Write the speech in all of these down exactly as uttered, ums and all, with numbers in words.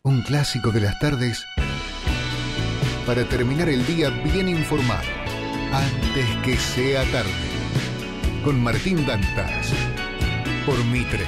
Un clásico de las tardes para terminar el día bien informado, antes que sea tarde. Con Martín Dantas, por Mitre.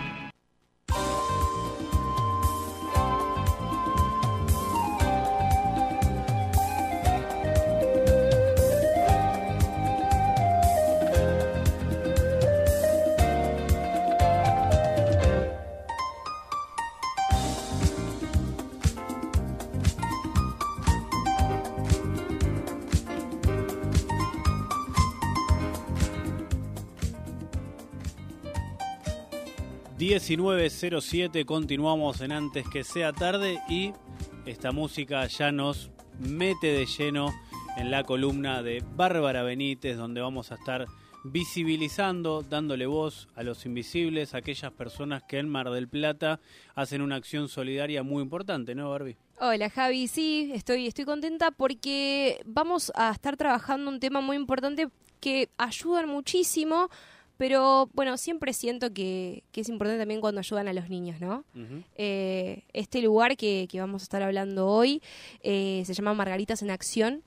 diecinueve cero siete, continuamos en Antes que sea tarde y esta música ya nos mete de lleno en la columna de Bárbara Benítez, donde vamos a estar visibilizando, dándole voz a los invisibles, a aquellas personas que en Mar del Plata hacen una acción solidaria muy importante, ¿no, Barbie? Hola Javi, sí, estoy, estoy contenta porque vamos a estar trabajando un tema muy importante que ayudan muchísimo. Pero, bueno, siempre siento que, que es importante también cuando ayudan a los niños, ¿no? Uh-huh. Eh, este lugar que, que vamos a estar hablando hoy eh, se llama Margaritas en Acción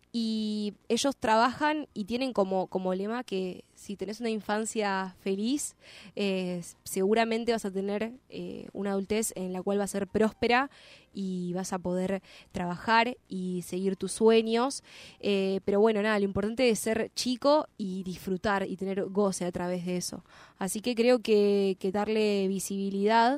y ellos trabajan y tienen como, como lema que si tenés una infancia feliz, eh, seguramente vas a tener eh, una adultez en la cual va a ser próspera y vas a poder trabajar y seguir tus sueños. Eh, pero bueno, nada, lo importante es ser chico y disfrutar y tener goce a través de eso. Así que creo que, que darle visibilidad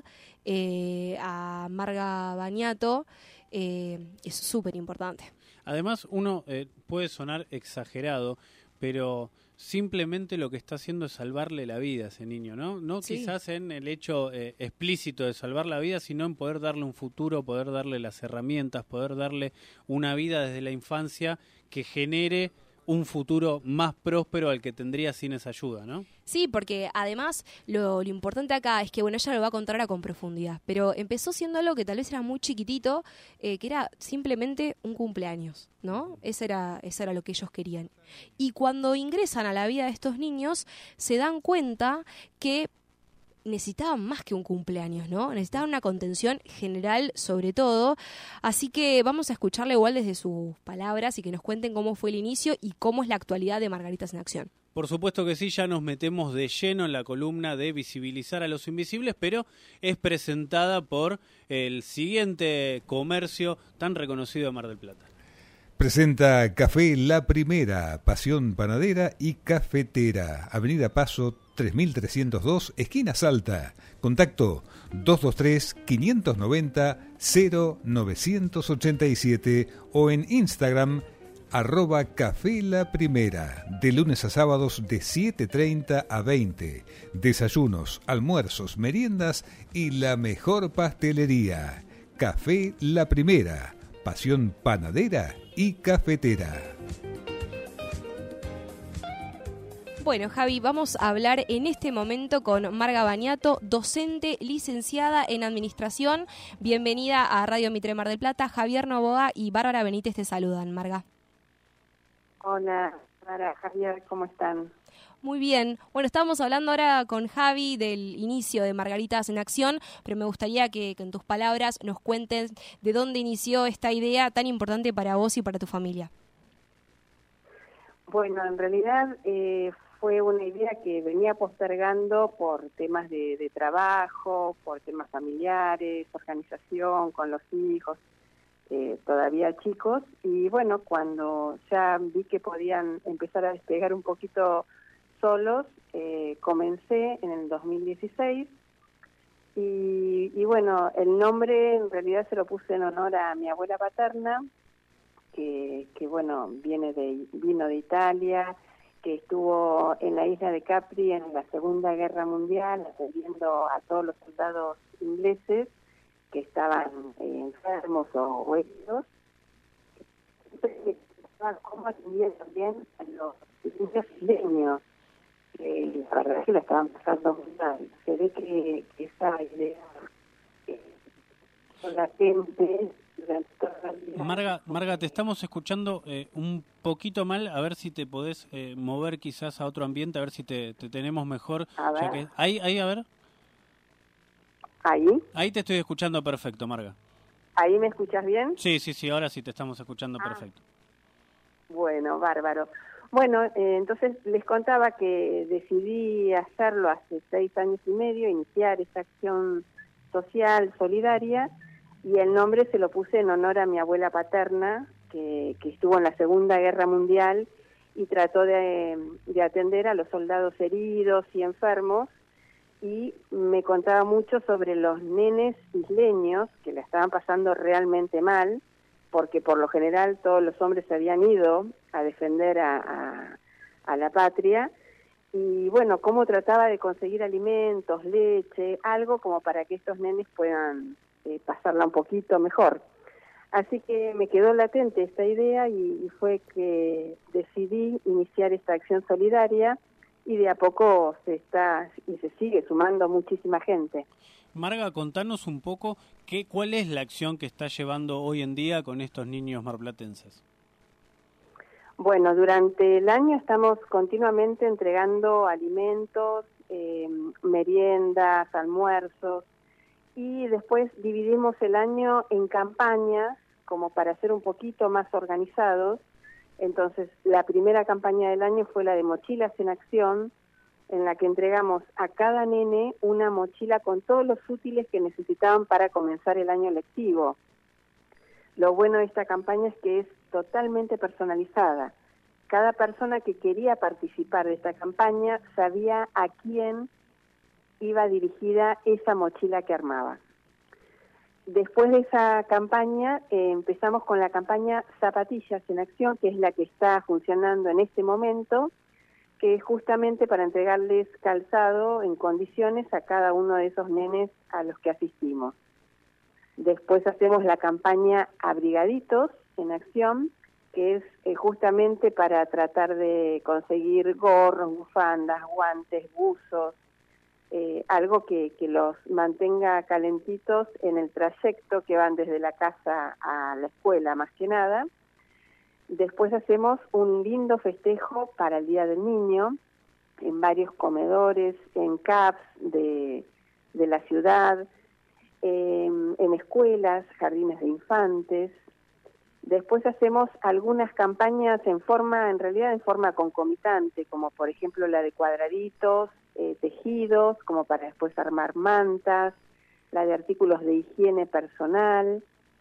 eh, a Marga Baniato eh, es súper importante. Además, uno eh, puede sonar exagerado, pero simplemente lo que está haciendo es salvarle la vida a ese niño, ¿no? No sí. Quizás en el hecho eh, explícito de salvar la vida, sino en poder darle un futuro, poder darle las herramientas, poder darle una vida desde la infancia que genere un futuro más próspero al que tendría sin esa ayuda, ¿no? Sí, porque además lo, lo importante acá es que, bueno, ella lo va a contar ahora con profundidad, pero empezó siendo algo que tal vez era muy chiquitito, eh, que era simplemente un cumpleaños, ¿no? Eso era, eso era lo que ellos querían. Y cuando ingresan a la vida de estos niños, se dan cuenta que necesitaban más que un cumpleaños, ¿no? Necesitaban una contención general sobre todo, así que vamos a escucharla igual desde sus palabras y que nos cuenten cómo fue el inicio y cómo es la actualidad de Margaritas en Acción. Por supuesto que sí, ya nos metemos de lleno en la columna de visibilizar a los invisibles, pero es presentada por el siguiente comercio tan reconocido de Mar del Plata. Presenta Café La Primera, Pasión Panadera y Cafetera, Avenida Paso tres mil trescientos dos, esquina Salta. Contacto dos dos tres, quinientos noventa, cero novecientos ochenta y siete o en Instagram arroba Café La Primera, de lunes a sábados de siete treinta a veinte. Desayunos, almuerzos, meriendas y la mejor pastelería. Café La Primera, Pasión Panadera y Cafetera. Bueno, Javi, vamos a hablar en este momento con Marga Baniato, docente licenciada en Administración. Bienvenida a Radio Mitre Mar del Plata. Javier Novoa y Bárbara Benítez te saludan, Marga. Hola, Sara, Javier, ¿cómo están? Muy bien. Bueno, estábamos hablando ahora con Javi del inicio de Margaritas en Acción, pero me gustaría que, que en tus palabras nos cuentes de dónde inició esta idea tan importante para vos y para tu familia. Bueno, en realidad eh, fue una idea que venía postergando por temas de, de trabajo, por temas familiares, organización con los hijos, eh, todavía chicos, y bueno, cuando ya vi que podían empezar a despegar un poquito solos, eh, comencé en el dos mil dieciséis y, y bueno, el nombre en realidad se lo puse en honor a mi abuela paterna, que, que bueno, viene de, vino de Italia, que estuvo en la isla de Capri en la Segunda Guerra Mundial, atendiendo a todos los soldados ingleses que estaban eh, enfermos o heridos. Cómo atendían también a los niños isleños. Eh, la verdad es que la estaban pasando muy mal. Se ve que, que esa idea eh, latente durante toda la vida. Marga, Marga, te estamos escuchando eh, un poquito mal, a ver si te podés eh, mover quizás a otro ambiente, a ver si te, te tenemos mejor. A ver. Ya que, ahí, ahí, a ver. ¿Ahí? Ahí te estoy escuchando perfecto, Marga. ¿Ahí me escuchas bien? Sí, sí, sí, ahora sí te estamos escuchando ah. perfecto. Bueno, bárbaro. Bueno, eh, entonces les contaba que decidí hacerlo hace seis años y medio, iniciar esta acción social, solidaria, y el nombre se lo puse en honor a mi abuela paterna, que, que estuvo en la Segunda Guerra Mundial y trató de, de atender a los soldados heridos y enfermos, y me contaba mucho sobre los nenes isleños que la estaban pasando realmente mal, porque por lo general todos los hombres se habían ido a defender a, a, a la patria, y bueno, cómo trataba de conseguir alimentos, leche, algo como para que estos nenes puedan eh, pasarla un poquito mejor. Así que me quedó latente esta idea y, y fue que decidí iniciar esta acción solidaria, y de a poco se está y se sigue sumando muchísima gente. Marga, contanos un poco qué, cuál es la acción que está llevando hoy en día con estos niños marplatenses. Bueno, durante el año estamos continuamente entregando alimentos, eh, meriendas, almuerzos, y después dividimos el año en campañas como para ser un poquito más organizados. Entonces, la primera campaña del año fue la de Mochilas en Acción, en la que entregamos a cada nene una mochila con todos los útiles que necesitaban para comenzar el año lectivo. Lo bueno de esta campaña es que es totalmente personalizada. Cada persona que quería participar de esta campaña sabía a quién iba dirigida esa mochila que armaba. Después de esa campaña eh, empezamos con la campaña Zapatillas en Acción, que es la que está funcionando en este momento, que es justamente para entregarles calzado en condiciones a cada uno de esos nenes a los que asistimos. Después hacemos la campaña Abrigaditos en Acción, que es eh, justamente para tratar de conseguir gorros, bufandas, guantes, buzos, eh, algo que, que los mantenga calentitos en el trayecto que van desde la casa a la escuela, más que nada. Después hacemos un lindo festejo para el Día del Niño en varios comedores, en C A Ps de, de la ciudad, eh, en escuelas, jardines de infantes. Después hacemos algunas campañas en forma, en realidad en forma concomitante, como por ejemplo la de cuadraditos, eh, tejidos, como para después armar mantas, la de artículos de higiene personal.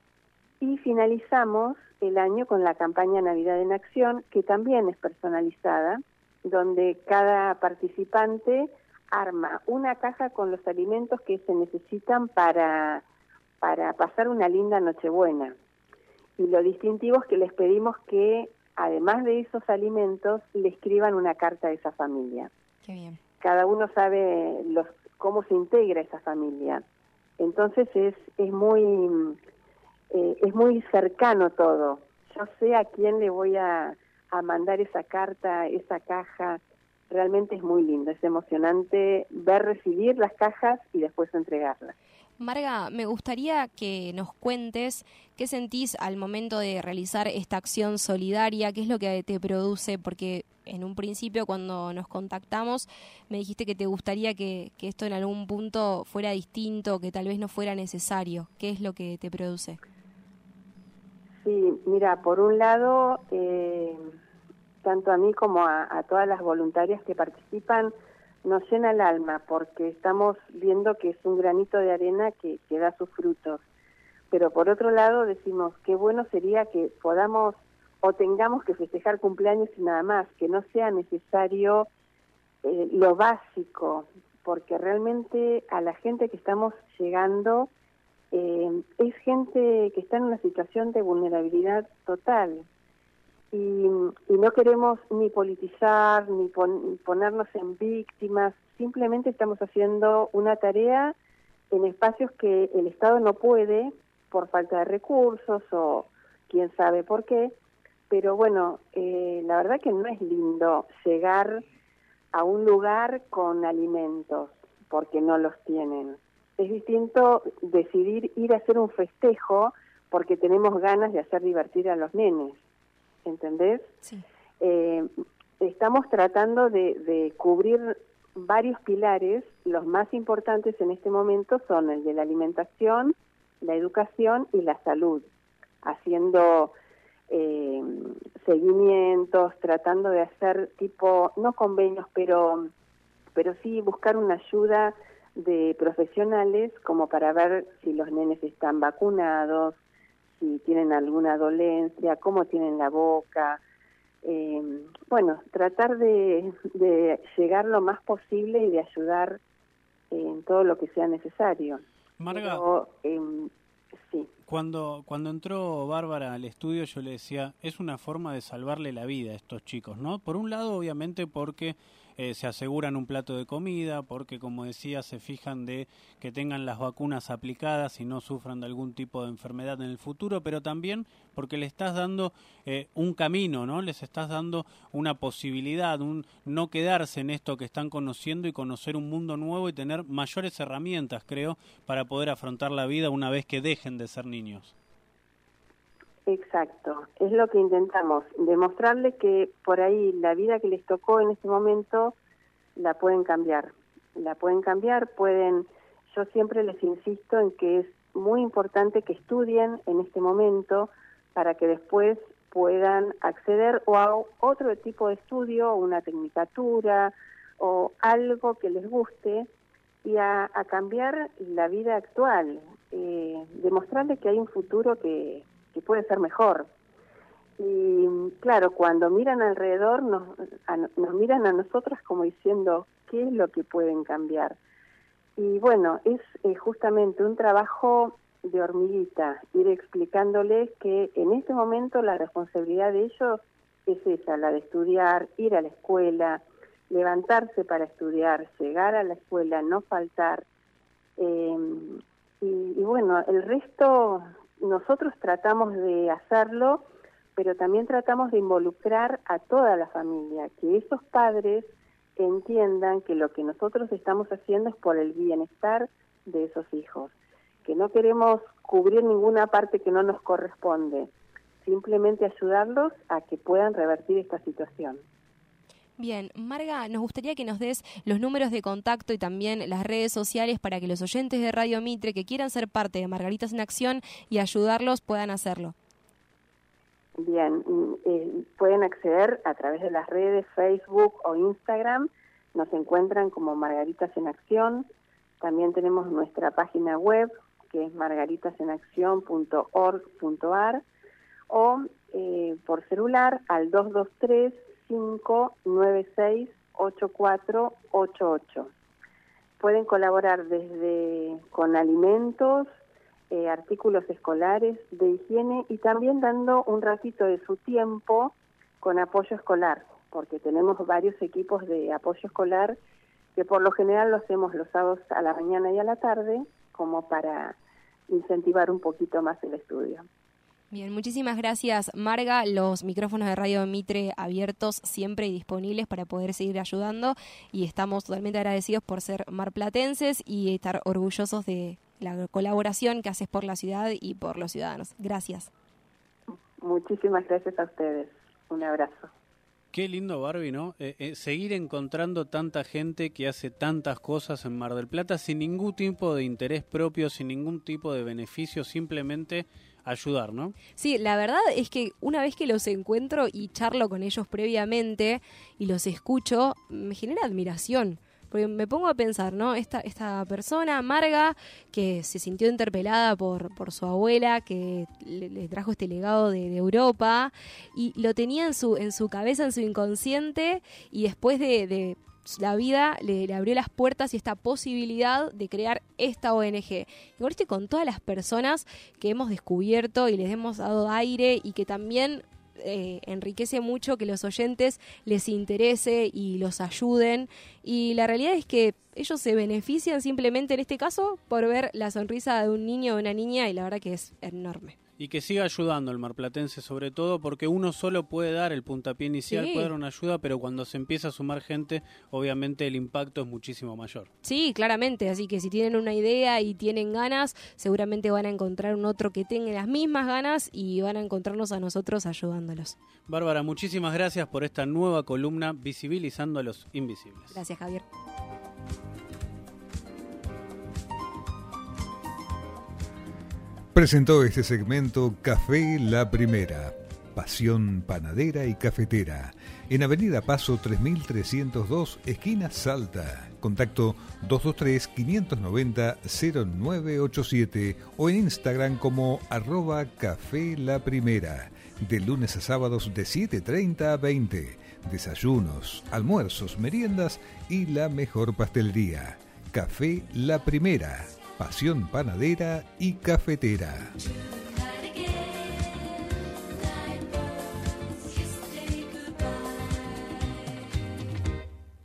Y finalizamos el año con la campaña Navidad en Acción, que también es personalizada, donde cada participante arma una caja con los alimentos que se necesitan para, para pasar una linda Nochebuena. Y lo distintivo es que les pedimos que, además de esos alimentos, le escriban una carta a esa familia. Qué bien. Cada uno sabe los, cómo se integra esa familia. Entonces es, es muy... Eh, es muy cercano todo. Yo sé a quién le voy a, a mandar esa carta, esa caja. Realmente es muy lindo, es emocionante ver recibir las cajas y después entregarlas. Marga, me gustaría que nos cuentes qué sentís al momento de realizar esta acción solidaria, qué es lo que te produce, porque en un principio cuando nos contactamos me dijiste que te gustaría que, que esto en algún punto fuera distinto, que tal vez no fuera necesario. ¿Qué es lo que te produce? Sí, mira, por un lado, eh, tanto a mí como a, a todas las voluntarias que participan, nos llena el alma porque estamos viendo que es un granito de arena que, que da sus frutos. Pero por otro lado decimos, qué bueno sería que podamos o tengamos que festejar cumpleaños y nada más, que no sea necesario eh, lo básico, porque realmente a la gente que estamos llegando eh, es gente que está en una situación de vulnerabilidad total. Y, y no queremos ni politizar, ni pon, ponernos en víctimas, simplemente estamos haciendo una tarea en espacios que el Estado no puede por falta de recursos o quién sabe por qué, pero bueno, eh, la verdad que no es lindo llegar a un lugar con alimentos porque no los tienen. Es distinto decidir ir a hacer un festejo porque tenemos ganas de hacer divertir a los nenes. ¿Entendés? Sí. Eh, estamos tratando de, de cubrir varios pilares. Los más importantes en este momento son el de la alimentación, la educación y la salud, haciendo eh, seguimientos, tratando de hacer tipo, no convenios, pero, pero sí buscar una ayuda de profesionales como para ver si los nenes están vacunados, si tienen alguna dolencia, cómo tienen la boca. Eh, bueno, tratar de, de llegar lo más posible y de ayudar en todo lo que sea necesario. Marga, Pero, eh, sí. Cuando, cuando entró Bárbara al estudio yo le decía, es una forma de salvarle la vida a estos chicos, ¿no? Por un lado, obviamente, porque eh, se aseguran un plato de comida, porque, como decía, se fijan de que tengan las vacunas aplicadas y no sufran de algún tipo de enfermedad en el futuro, pero también porque le estás dando eh, un camino, ¿no? Les estás dando una posibilidad, un no quedarse en esto que están conociendo y conocer un mundo nuevo y tener mayores herramientas, creo, para poder afrontar la vida una vez que dejen de ser niños. Exacto, es lo que intentamos, demostrarle que por ahí la vida que les tocó en este momento la pueden cambiar, la pueden cambiar, pueden, yo siempre les insisto en que es muy importante que estudien en este momento para que después puedan acceder o a otro tipo de estudio, una tecnicatura o algo que les guste y a, a cambiar la vida actual, eh, demostrarles que hay un futuro que, que puede ser mejor. Y claro, cuando miran alrededor, nos, a, nos miran a nosotras como diciendo, ¿qué es lo que pueden cambiar? Y bueno, es eh, justamente un trabajo de hormiguita, ir explicándoles que en este momento la responsabilidad de ellos es esa, la de estudiar, ir a la escuela, levantarse para estudiar, llegar a la escuela, no faltar. Eh, y, y bueno, el resto nosotros tratamos de hacerlo, pero también tratamos de involucrar a toda la familia, que esos padres entiendan que lo que nosotros estamos haciendo es por el bienestar de esos hijos, que no queremos cubrir ninguna parte que no nos corresponde, simplemente ayudarlos a que puedan revertir esta situación. Bien, Marga, nos gustaría que nos des los números de contacto y también las redes sociales para que los oyentes de Radio Mitre que quieran ser parte de Margaritas en Acción y ayudarlos puedan hacerlo. Bien, eh, pueden acceder a través de las redes Facebook o Instagram, nos encuentran como Margaritas en Acción, también tenemos nuestra página web que es margaritas en acción punto org punto a r o eh, por celular al dos dos tres, cinco nueve seis, ocho cuatro ocho ocho. Pueden colaborar desde con alimentos, eh, artículos escolares, de higiene y también dando un ratito de su tiempo con apoyo escolar, porque tenemos varios equipos de apoyo escolar que por lo general lo hacemos los sábados a la mañana y a la tarde como para incentivar un poquito más el estudio. Bien, muchísimas gracias, Marga. Los micrófonos de Radio Mitre abiertos siempre y disponibles para poder seguir ayudando y estamos totalmente agradecidos por ser marplatenses y estar orgullosos de la colaboración que haces por la ciudad y por los ciudadanos. Gracias. Muchísimas gracias a ustedes. Un abrazo. Qué lindo, Barbie, ¿no? Eh, eh, seguir encontrando tanta gente que hace tantas cosas en Mar del Plata sin ningún tipo de interés propio, sin ningún tipo de beneficio, simplemente ayudar, ¿no? Sí, la verdad es que una vez que los encuentro y charlo con ellos previamente y los escucho, me genera admiración. Porque me pongo a pensar, ¿no? Esta, esta persona, Marga, que se sintió interpelada por, por su abuela, que le, le trajo este legado de, de Europa, y lo tenía en su, en su cabeza, en su inconsciente, y después de, de la vida le, le abrió las puertas y esta posibilidad de crear esta O N G. Y con esto y con todas las personas que hemos descubierto y les hemos dado aire y que también Eh, enriquece mucho que los oyentes les interese y los ayuden, y la realidad es que ellos se benefician simplemente en este caso por ver la sonrisa de un niño o una niña, y la verdad que es enorme. Y que siga ayudando el marplatense, sobre todo porque uno solo puede dar el puntapié inicial, Sí. puede dar una ayuda, pero cuando se empieza a sumar gente, obviamente el impacto es muchísimo mayor. Sí, claramente, así que si tienen una idea y tienen ganas, seguramente van a encontrar un otro que tenga las mismas ganas y van a encontrarnos a nosotros ayudándolos. Bárbara, muchísimas gracias por esta nueva columna visibilizando a los invisibles. Gracias, Javier. Presentó este segmento Café La Primera, pasión panadera y cafetera, en Avenida Paso tres mil trescientos dos, esquina Salta. Contacto dos dos tres, quinientos noventa, cero nueve ochenta y siete o en Instagram como arroba Café La Primera. De lunes a sábados de siete treinta a veinte. Desayunos, almuerzos, meriendas y la mejor pastelería. Café La Primera, pasión panadera y cafetera.